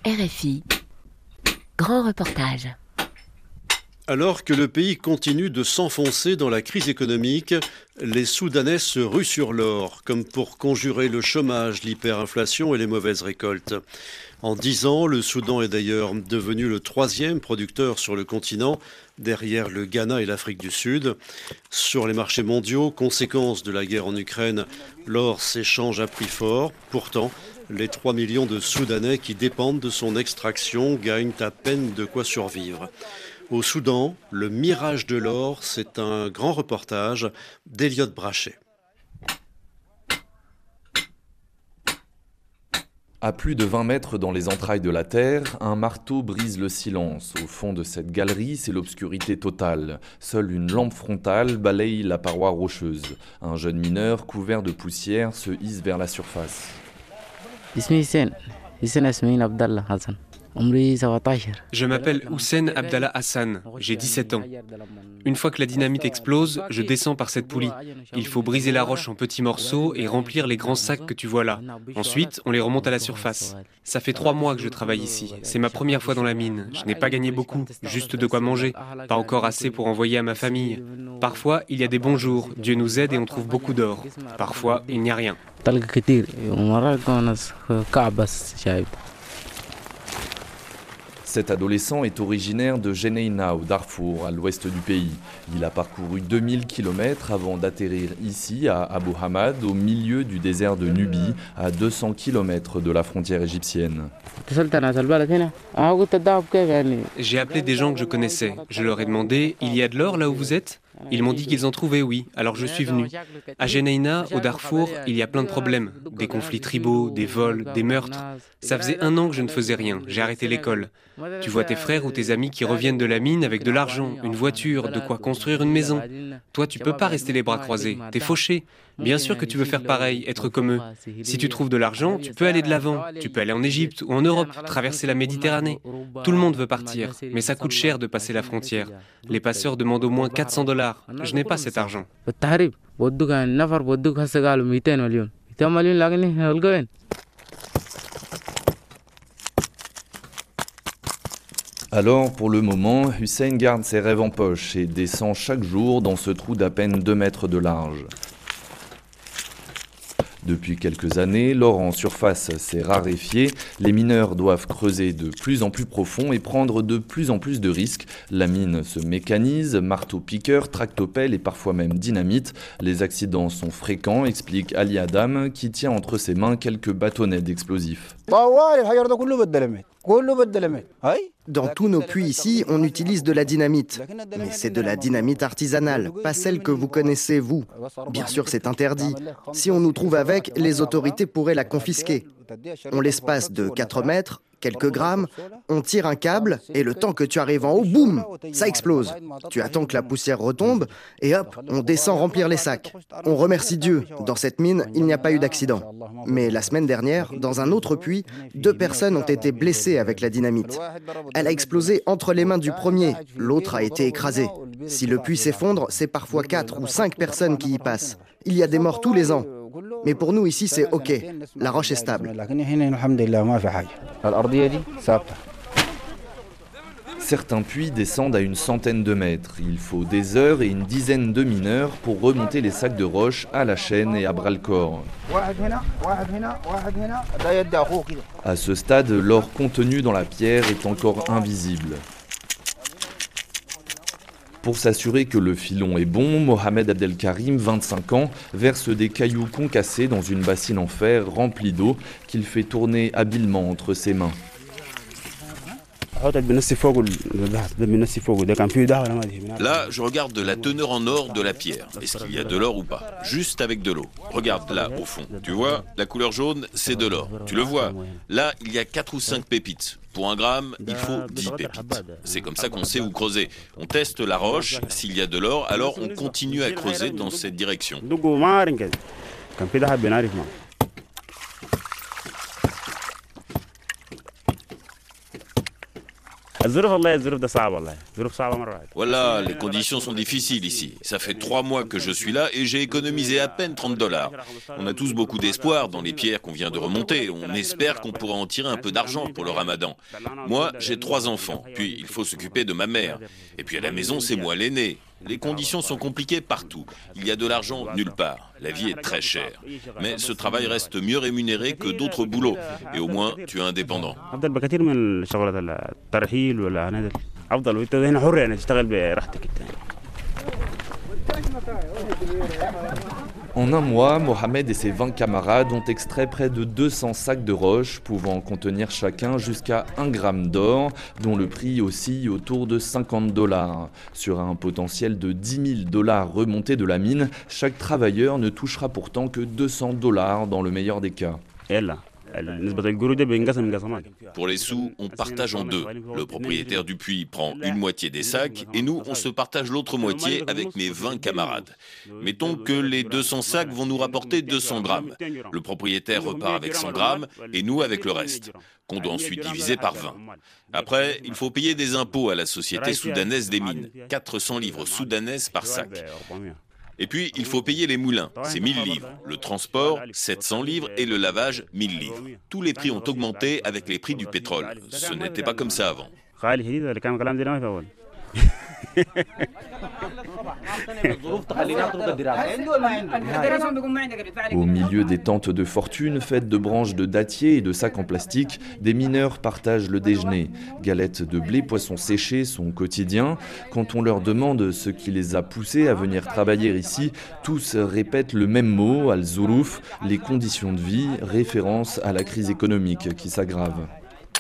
RFI, grand reportage. Alors que le pays continue de s'enfoncer dans la crise économique, les Soudanais se ruent sur l'or, comme pour conjurer le chômage, l'hyperinflation et les mauvaises récoltes. En 10 ans, le Soudan est d'ailleurs devenu le 3e producteur sur le continent, derrière le Ghana et l'Afrique du Sud. Sur les marchés mondiaux, conséquence de la guerre en Ukraine, l'or s'échange à prix fort. Pourtant, les 3 millions de Soudanais qui dépendent de son extraction gagnent à peine de quoi survivre. Au Soudan, le mirage de l'or, c'est un grand reportage d'Eliott Brachet. À plus de 20 mètres dans les entrailles de la terre, un marteau brise le silence. Au fond de cette galerie, c'est l'obscurité totale. Seule une lampe frontale balaye la paroi rocheuse. Un jeune mineur couvert de poussière se hisse vers la surface. Je m'appelle Hussein Abdallah Hassan, j'ai 17 ans. Une fois que la dynamite explose, je descends par cette poulie. Il faut briser la roche en petits morceaux et remplir les grands sacs que tu vois là. Ensuite, on les remonte à la surface. Ça fait 3 mois que je travaille ici. C'est ma première fois dans la mine. Je n'ai pas gagné beaucoup, juste de quoi manger. Pas encore assez pour envoyer à ma famille. Parfois, il y a des bons jours. Dieu nous aide et on trouve beaucoup d'or. Parfois, il n'y a rien. Cet adolescent est originaire de Jeneina, au Darfour, à l'ouest du pays. Il a parcouru 2000 km avant d'atterrir ici, à Abu Hamad, au milieu du désert de Nubie, à 200 km de la frontière égyptienne. J'ai appelé des gens que je connaissais. Je leur ai demandé « Il y a de l'or là où vous êtes ?» Ils m'ont dit qu'ils en trouvaient, oui. Alors je suis venu. À Jeneina, au Darfour, il y a plein de problèmes. Des conflits tribaux, des vols, des meurtres. Ça faisait 1 an que je ne faisais rien. J'ai arrêté l'école. Tu vois tes frères ou tes amis qui reviennent de la mine avec de l'argent, une voiture, de quoi construire une maison. Toi, tu peux pas rester les bras croisés. T'es fauché. Bien sûr que tu veux faire pareil, être comme eux. Si tu trouves de l'argent, tu peux aller de l'avant. Tu peux aller en Égypte ou en Europe, traverser la Méditerranée. Tout le monde veut partir, mais ça coûte cher de passer la frontière. Les passeurs demandent au moins $400. Je n'ai pas cet argent. Alors, pour le moment, Hussein garde ses rêves en poche et descend chaque jour dans ce trou d'à peine 2 mètres de large. Depuis quelques années, l'or en surface s'est raréfié, les mineurs doivent creuser de plus en plus profond et prendre de plus en plus de risques. La mine se mécanise, marteau-piqueur, tractopelle et parfois même dynamite. Les accidents sont fréquents, explique Ali Adam, qui tient entre ses mains quelques bâtonnets d'explosifs. Dans tous nos puits ici, on utilise de la dynamite. Mais c'est de la dynamite artisanale, pas celle que vous connaissez, vous. Bien sûr, c'est interdit. Si on nous trouve avec, les autorités pourraient la confisquer. On l'espace de 4 mètres, quelques grammes, on tire un câble et le temps que tu arrives en haut, boum, ça explose. Tu attends que la poussière retombe et hop, on descend remplir les sacs. On remercie Dieu, dans cette mine, il n'y a pas eu d'accident. Mais la semaine dernière, dans un autre puits, 2 personnes ont été blessées avec la dynamite. Elle a explosé entre les mains du premier, l'autre a été écrasé. Si le puits s'effondre, c'est parfois 4 ou 5 personnes qui y passent. Il y a des morts tous les ans. Mais pour nous ici, c'est OK. La roche est stable. Certains puits descendent à une centaine de mètres. Il faut des heures et une dizaine de mineurs pour remonter les sacs de roche à la chaîne et à bras-le-corps. À ce stade, l'or contenu dans la pierre est encore invisible. Pour s'assurer que le filon est bon, Mohamed Abdelkarim, 25 ans, verse des cailloux concassés dans une bassine en fer remplie d'eau qu'il fait tourner habilement entre ses mains. Là, je regarde de la teneur en or de la pierre. Est-ce qu'il y a de l'or ou pas? Juste avec de l'eau. Regarde là, au fond. Tu vois, la couleur jaune, c'est de l'or. Tu le vois? Là, il y a 4 ou 5 pépites. Pour 1 gramme, il faut 10 pépites. C'est comme ça qu'on sait où creuser. On teste la roche. S'il y a de l'or, alors on continue à creuser dans cette direction. Voilà, les conditions sont difficiles ici. Ça fait 3 mois que je suis là et j'ai économisé à peine $30. On a tous beaucoup d'espoir dans les pierres qu'on vient de remonter. On espère qu'on pourra en tirer un peu d'argent pour le ramadan. Moi, j'ai 3 enfants, puis il faut s'occuper de ma mère. Et puis à la maison, c'est moi l'aîné. Les conditions sont compliquées partout. Il y a de l'argent nulle part. La vie est très chère. Mais ce travail reste mieux rémunéré que d'autres boulots. Et au moins, tu es indépendant. En un mois, Mohamed et ses 20 camarades ont extrait près de 200 sacs de roches, pouvant contenir chacun jusqu'à 1 gramme d'or, dont le prix oscille autour de $50. Sur un potentiel de $10 000 remonté de la mine, chaque travailleur ne touchera pourtant que $200 dans le meilleur des cas. Pour les sous, on partage en deux. Le propriétaire du puits prend une moitié des sacs et nous, on se partage l'autre moitié avec mes 20 camarades. Mettons que les 200 sacs vont nous rapporter 200 grammes. Le propriétaire repart avec 100 grammes et nous avec le reste, qu'on doit ensuite diviser par 20. Après, il faut payer des impôts à la Société soudanaise des mines, 400 livres soudanaises par sac. Et puis, il faut payer les moulins, c'est 1000 livres, le transport, 700 livres et le lavage, 1000 livres. Tous les prix ont augmenté avec les prix du pétrole. Ce n'était pas comme ça avant. Au milieu des tentes de fortune faites de branches de dattier et de sacs en plastique, des mineurs partagent le déjeuner. Galettes de blé, poissons séchés sont quotidiens. Quand on leur demande ce qui les a poussés à venir travailler ici, tous répètent le même mot, al-Zourouf, les conditions de vie, référence à la crise économique qui s'aggrave.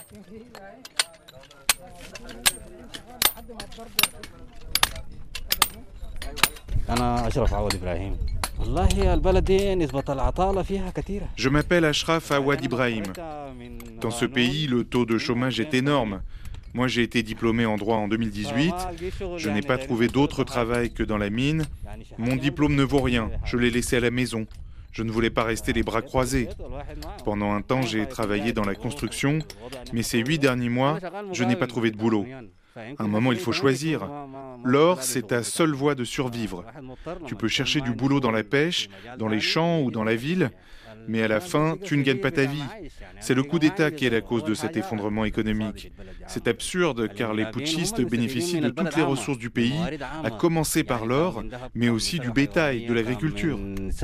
Je m'appelle Ashraf Awad Ibrahim. Dans ce pays, le taux de chômage est énorme. Moi, j'ai été diplômé en droit en 2018. Je n'ai pas trouvé d'autre travail que dans la mine. Mon diplôme ne vaut rien. Je l'ai laissé à la maison. Je ne voulais pas rester les bras croisés. Pendant un temps, j'ai travaillé dans la construction, mais ces 8 derniers mois, je n'ai pas trouvé de boulot. À un moment, il faut choisir. L'or, c'est ta seule voie de survivre. Tu peux chercher du boulot dans la pêche, dans les champs ou dans la ville, mais à la fin, tu ne gagnes pas ta vie. C'est le coup d'État qui est la cause de cet effondrement économique. C'est absurde car les putschistes bénéficient de toutes les ressources du pays, à commencer par l'or, mais aussi du bétail, de l'agriculture.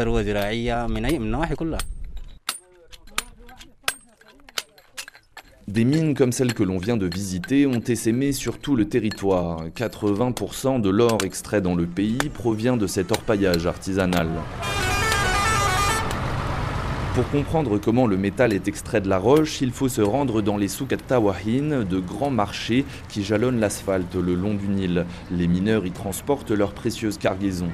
Des mines comme celle que l'on vient de visiter ont essaimé sur tout le territoire. 80% de l'or extrait dans le pays provient de cet orpaillage artisanal. Pour comprendre comment le métal est extrait de la roche, il faut se rendre dans les souks at-Tawahin, de grands marchés qui jalonnent l'asphalte le long du Nil. Les mineurs y transportent leurs précieuses cargaisons.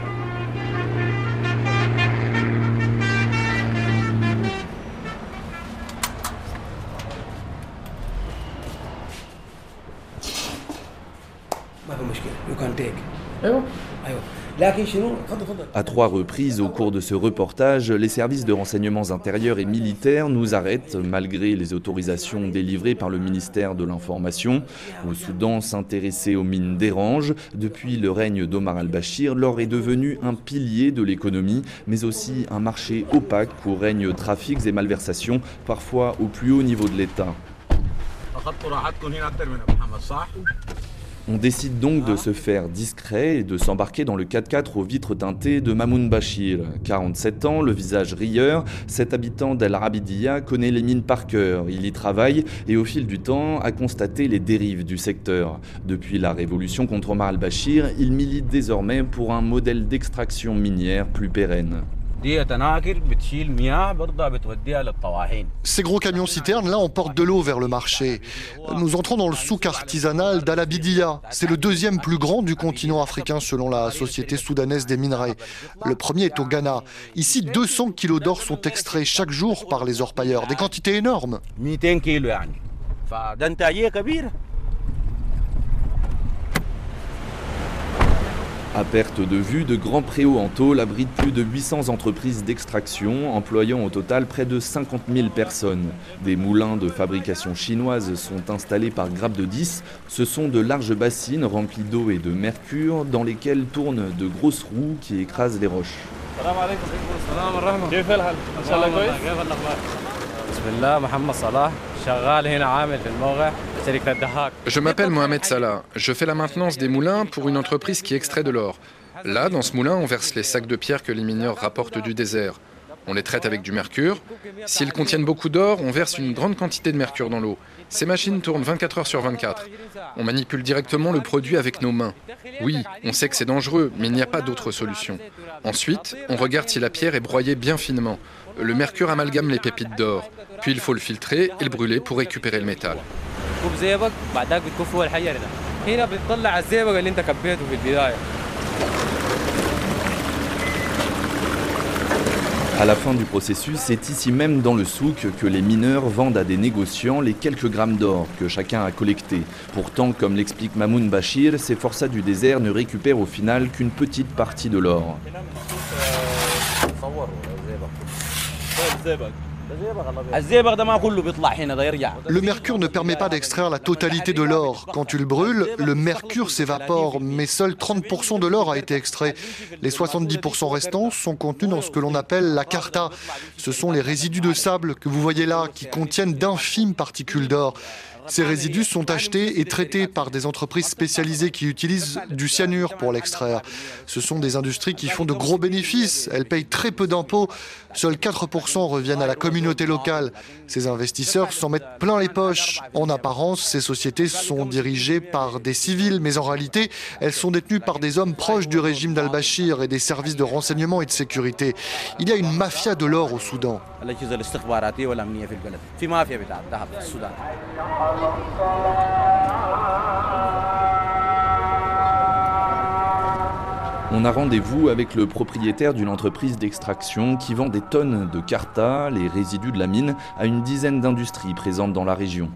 À 3 reprises au cours de ce reportage, les services de renseignements intérieurs et militaires nous arrêtent malgré les autorisations délivrées par le ministère de l'Information. Au Soudan, s'intéresser aux mines dérange. Depuis le règne d'Omar al-Bashir, l'or est devenu un pilier de l'économie, mais aussi un marché opaque où règnent trafics et malversations, parfois au plus haut niveau de l'État. On décide donc de se faire discret et de s'embarquer dans le 4x4 aux vitres teintées de Mamoun Bachir. 47 ans, le visage rieur, cet habitant d'El Abidia connaît les mines par cœur. Il y travaille et au fil du temps a constaté les dérives du secteur. Depuis la révolution contre Omar al-Bashir, il milite désormais pour un modèle d'extraction minière plus pérenne. Ces gros camions citernes, là, on porte de l'eau vers le marché. Nous entrons dans le souk artisanal d'Al Abidia. C'est le 2e plus grand du continent africain selon la Société soudanaise des minerais. Le premier est au Ghana. Ici, 200 kilos d'or sont extraits chaque jour par les orpailleurs. Des quantités énormes. À perte de vue, de grands préaux en tôle abritent plus de 800 entreprises d'extraction, employant au total près de 50 000 personnes. Des moulins de fabrication chinoise sont installés par grappes de 10. Ce sont de larges bassines remplies d'eau et de mercure dans lesquelles tournent de grosses roues qui écrasent les roches. Je m'appelle Mohamed Salah. Je fais la maintenance des moulins pour une entreprise qui extrait de l'or. Là, dans ce moulin, on verse les sacs de pierre que les mineurs rapportent du désert. On les traite avec du mercure. S'ils contiennent beaucoup d'or, on verse une grande quantité de mercure dans l'eau. Ces machines tournent 24 heures sur 24. On manipule directement le produit avec nos mains. Oui, on sait que c'est dangereux, mais il n'y a pas d'autre solution. Ensuite, on regarde si la pierre est broyée bien finement. Le mercure amalgame les pépites d'or. Puis il faut le filtrer et le brûler pour récupérer le métal. À la fin du processus, c'est ici même dans le souk que les mineurs vendent à des négociants les quelques grammes d'or que chacun a collectés. Pourtant, comme l'explique Mamoun Bachir, ces forçats du désert ne récupèrent au final qu'une petite partie de l'or. Le mercure ne permet pas d'extraire la totalité de l'or. Quand tu le brûles, le mercure s'évapore, mais seul 30% de l'or a été extrait. Les 70% restants sont contenus dans ce que l'on appelle la carta. Ce sont les résidus de sable que vous voyez là, qui contiennent d'infimes particules d'or. Ces résidus sont achetés et traités par des entreprises spécialisées qui utilisent du cyanure pour l'extraire. Ce sont des industries qui font de gros bénéfices. Elles payent très peu d'impôts. Seuls 4% reviennent à la communauté locale. Ces investisseurs s'en mettent plein les poches. En apparence, ces sociétés sont dirigées par des civils, mais en réalité, elles sont détenues par des hommes proches du régime d'Al-Bachir et des services de renseignement et de sécurité. Il y a une mafia de l'or au Soudan. On a rendez-vous avec le propriétaire d'une entreprise d'extraction qui vend des tonnes de carta, les résidus de la mine, à une dizaine d'industries présentes dans la région.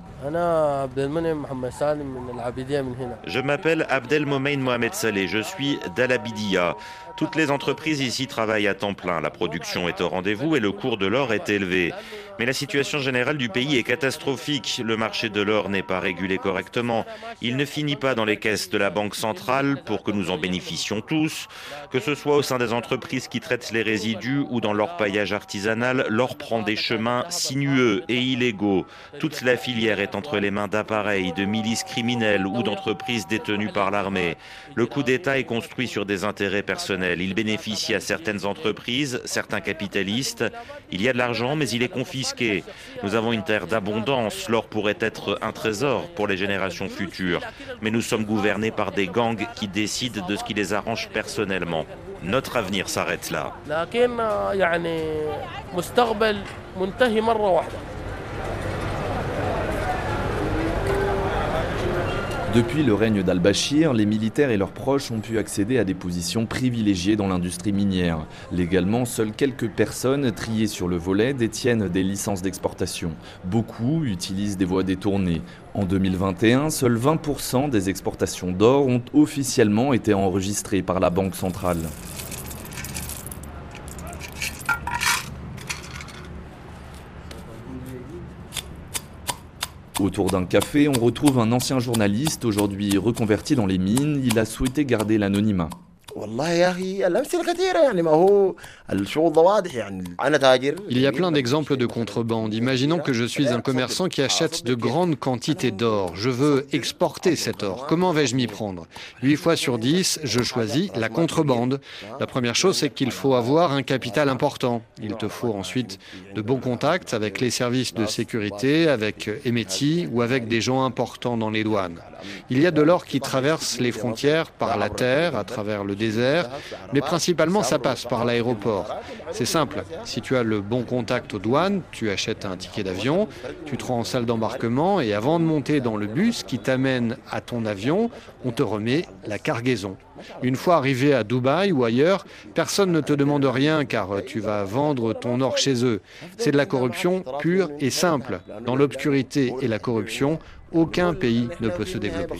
Je m'appelle Abdelmomein Mohamed Saleh, je suis d'Al-Abidia. Toutes les entreprises ici travaillent à temps plein, la production est au rendez-vous et le cours de l'or est élevé. Mais la situation générale du pays est catastrophique. Le marché de l'or n'est pas régulé correctement. Il ne finit pas dans les caisses de la Banque centrale pour que nous en bénéficions tous. Que ce soit au sein des entreprises qui traitent les résidus ou dans l'orpaillage artisanal, l'or prend des chemins sinueux et illégaux. Toute la filière est entre les mains d'appareils, de milices criminelles ou d'entreprises détenues par l'armée. Le coup d'État est construit sur des intérêts personnels. Il bénéficie à certaines entreprises, certains capitalistes. Il y a de l'argent, mais il est confisqué. Nous avons une terre d'abondance. L'or pourrait être un trésor pour les générations futures. Mais nous sommes gouvernés par des gangs qui décident de ce qui les arrange personnellement. Notre avenir s'arrête là. Depuis le règne d'Al-Bachir, les militaires et leurs proches ont pu accéder à des positions privilégiées dans l'industrie minière. Légalement, seules quelques personnes triées sur le volet détiennent des licences d'exportation. Beaucoup utilisent des voies détournées. En 2021, seuls 20% des exportations d'or ont officiellement été enregistrées par la Banque centrale. Autour d'un café, on retrouve un ancien journaliste, aujourd'hui reconverti dans les mines. Il a souhaité garder l'anonymat. Il y a plein d'exemples de contrebande. Imaginons que je suis un commerçant qui achète de grandes quantités d'or. Je veux exporter cet or. Comment vais-je m'y prendre ? 8 fois sur 10, je choisis la contrebande. La première chose, c'est qu'il faut avoir un capital important. Il te faut ensuite de bons contacts avec les services de sécurité, avec Emeti ou avec des gens importants dans les douanes. Il y a de l'or qui traverse les frontières par la terre, à travers le désert, mais principalement ça passe par l'aéroport. C'est simple, si tu as le bon contact aux douanes, tu achètes un ticket d'avion, tu te rends en salle d'embarquement et avant de monter dans le bus qui t'amène à ton avion, on te remet la cargaison. Une fois arrivé à Dubaï ou ailleurs, personne ne te demande rien car tu vas vendre ton or chez eux. C'est de la corruption pure et simple. Dans l'obscurité et la corruption, aucun pays ne peut se développer.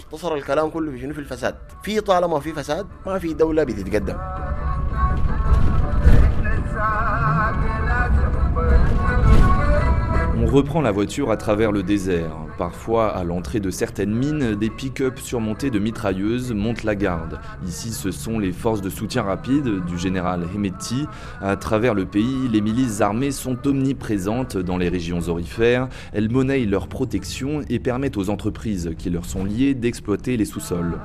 On reprend la voiture à travers le désert. Parfois, à l'entrée de certaines mines, des pick-up surmontés de mitrailleuses montent la garde. Ici, ce sont les forces de soutien rapide du général Hemeti. À travers le pays, les milices armées sont omniprésentes dans les régions aurifères. Elles monnaient leur protection et permettent aux entreprises qui leur sont liées d'exploiter les sous-sols.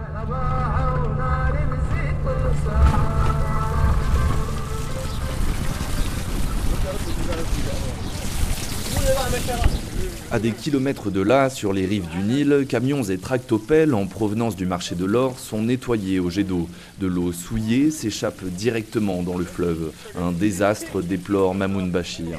À des kilomètres de là, sur les rives du Nil, camions et tractopelles en provenance du marché de l'or sont nettoyés au jet d'eau. De l'eau souillée s'échappe directement dans le fleuve. Un désastre, déplore Mamoun Bachir.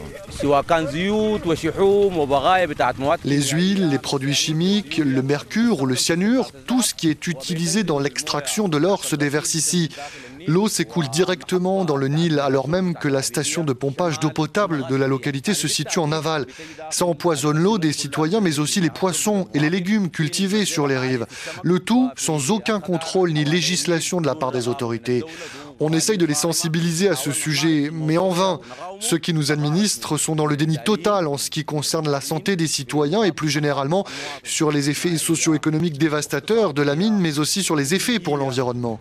Les huiles, les produits chimiques, le mercure ou le cyanure, tout ce qui est utilisé dans l'extraction de l'or se déverse ici. L'eau s'écoule directement dans le Nil, alors même que la station de pompage d'eau potable de la localité se situe en aval. Ça empoisonne l'eau des citoyens, mais aussi les poissons et les légumes cultivés sur les rives. Le tout sans aucun contrôle ni législation de la part des autorités. On essaye de les sensibiliser à ce sujet, mais en vain. Ceux qui nous administrent sont dans le déni total en ce qui concerne la santé des citoyens et plus généralement sur les effets socio-économiques dévastateurs de la mine, mais aussi sur les effets pour l'environnement.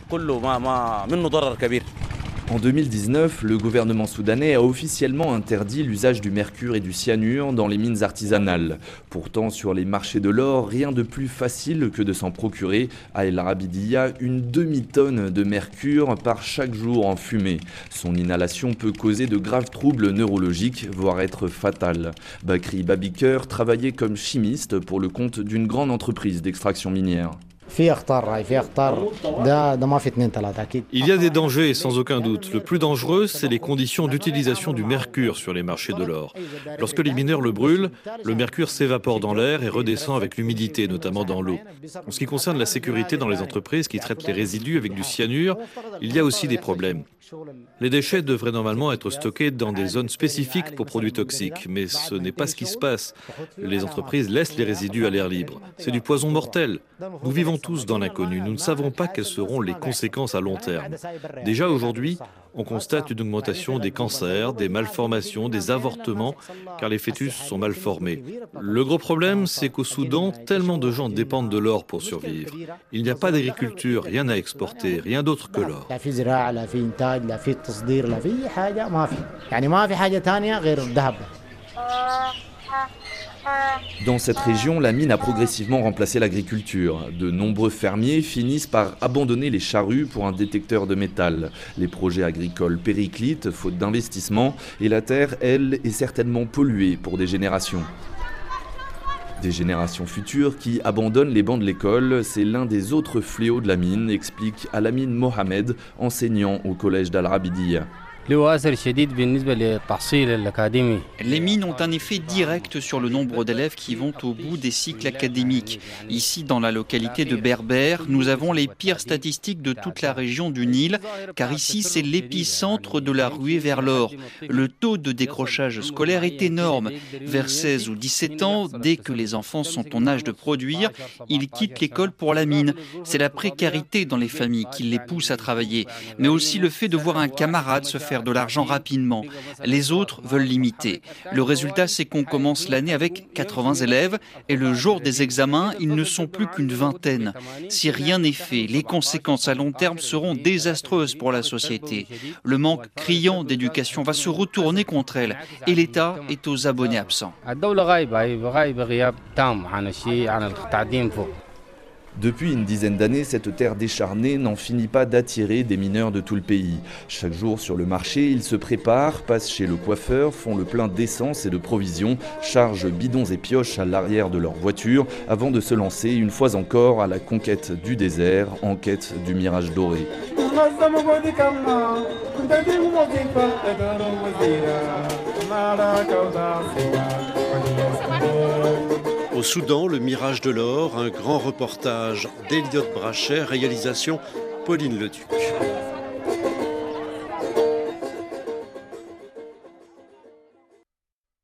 En 2019, le gouvernement soudanais a officiellement interdit l'usage du mercure et du cyanure dans les mines artisanales. Pourtant, sur les marchés de l'or, rien de plus facile que de s'en procurer. À El Arabidiya, une demi-tonne de mercure par chaque jour en fumée. Son inhalation peut causer de graves troubles neurologiques, voire être fatale. Bakri Babiker travaillait comme chimiste pour le compte d'une grande entreprise d'extraction minière. Il y a des dangers, sans aucun doute. Le plus dangereux, c'est les conditions d'utilisation du mercure sur les marchés de l'or. Lorsque les mineurs le brûlent, le mercure s'évapore dans l'air et redescend avec l'humidité, notamment dans l'eau. En ce qui concerne la sécurité dans les entreprises qui traitent les résidus avec du cyanure, il y a aussi des problèmes. Les déchets devraient normalement être stockés dans des zones spécifiques pour produits toxiques, mais ce n'est pas ce qui se passe. Les entreprises laissent les résidus à l'air libre. C'est du poison mortel. Nous vivons tous dans l'inconnu. Nous ne savons pas quelles seront les conséquences à long terme. Déjà aujourd'hui, on constate une augmentation des cancers, des malformations, des avortements, car les fœtus sont mal formés. Le gros problème, c'est qu'au Soudan, tellement de gens dépendent de l'or pour survivre. Il n'y a pas d'agriculture, rien à exporter, rien d'autre que l'or. Dans cette région, la mine a progressivement remplacé l'agriculture. De nombreux fermiers finissent par abandonner les charrues pour un détecteur de métal. Les projets agricoles périclitent, faute d'investissement, et la terre, elle, est certainement polluée pour des générations. Des générations futures qui abandonnent les bancs de l'école, c'est l'un des autres fléaux de la mine, explique Alamine Mohamed, enseignant au collège d'Al-Rabidiya. Les mines ont un effet direct sur le nombre d'élèves qui vont au bout des cycles académiques. Ici, dans la localité de Berbère, nous avons les pires statistiques de toute la région du Nil, car ici, c'est l'épicentre de la ruée vers l'or. Le taux de décrochage scolaire est énorme. Vers 16 ou 17 ans, dès que les enfants sont en âge de produire, ils quittent l'école pour la mine. C'est la précarité dans les familles qui les pousse à travailler, mais aussi le fait de voir un camarade se faire de l'argent rapidement. Les autres veulent l'imiter. Le résultat, c'est qu'on commence l'année avec 80 élèves et le jour des examens, ils ne sont plus qu'une vingtaine. Si rien n'est fait, les conséquences à long terme seront désastreuses pour la société. Le manque criant d'éducation va se retourner contre elle et l'État est aux abonnés absents. Depuis une dizaine d'années, cette terre décharnée n'en finit pas d'attirer des mineurs de tout le pays. Chaque jour sur le marché, ils se préparent, passent chez le coiffeur, font le plein d'essence et de provisions, chargent bidons et pioches à l'arrière de leur voiture avant de se lancer une fois encore à la conquête du désert, en quête du mirage doré. Au Soudan, le mirage de l'or, un grand reportage d'Eliott Bracher, réalisation Pauline Leduc.